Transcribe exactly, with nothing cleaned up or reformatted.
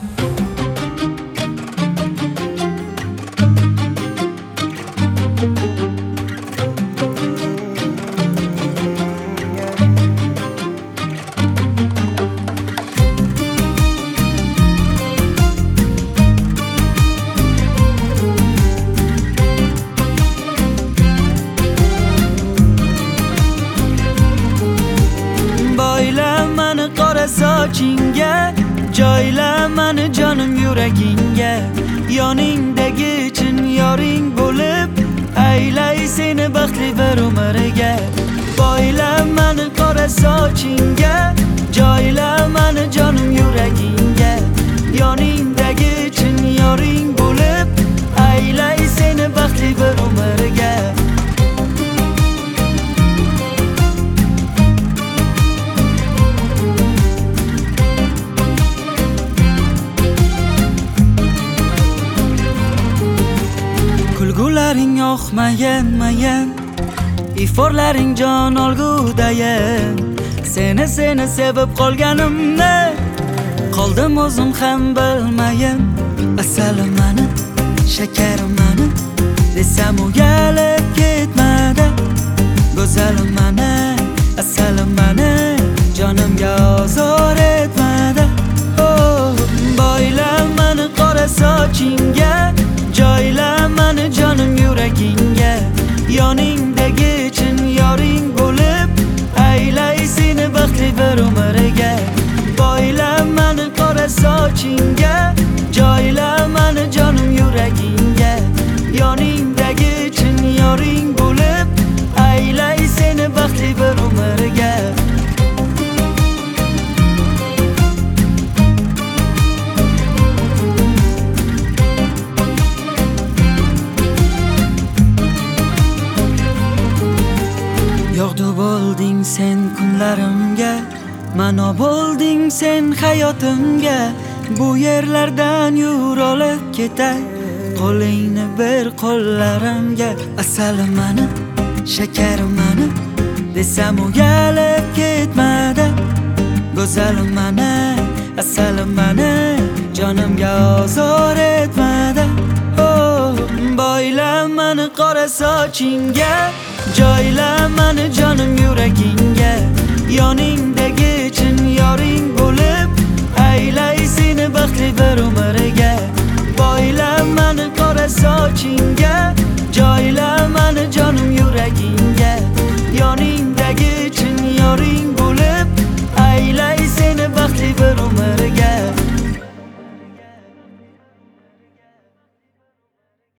Mani qora sochingga, joyla mani jonim yuragingga. Yoningdagi chin yoring bo'lib, aylay seni baxtli bir umrga. Boyla mani qora sochingga, joyla mani jonim yuragingga. Yoningdagi chin yoring bo'lib, aylay seni baxtli bir umrga. Kulgularing yoqmagan mayan, iforlaring jon olgudayan. Seni seni sevib qolganimni qoldim o'zim ham bilmayin. Asalim mani, shakarim mani desam uyalib ketmadi. Go'zalim mani, asalim mani jonimga ozor etmadi. Oh, boyla mani qora sochingga, joyla mani jonim yuragingga. Yoningdagi chin yoring bo'lib, aylay seni baxtli bir umrga. Boyla mani qora sochingga, joyla mani jonim yuragingga. Yoningdagi chin yoring bo'lib, aylay seni baxtli bir umrga. Yog'du bo'lding sen kunlarimga, mano bo'lding sen hayotimga. Bu yerlardan yur olib ketay, qo'lingni ber qo'llarimga. Asalim mani, shakarim mani desam uyalib ketmadi. Go'zalim mani, asalim mani jonimga ozor etmadi. Oh, boyla mani qora sochingga, joyla mani jonim yuragingga. Yoningdagi chin yoring bo'lib,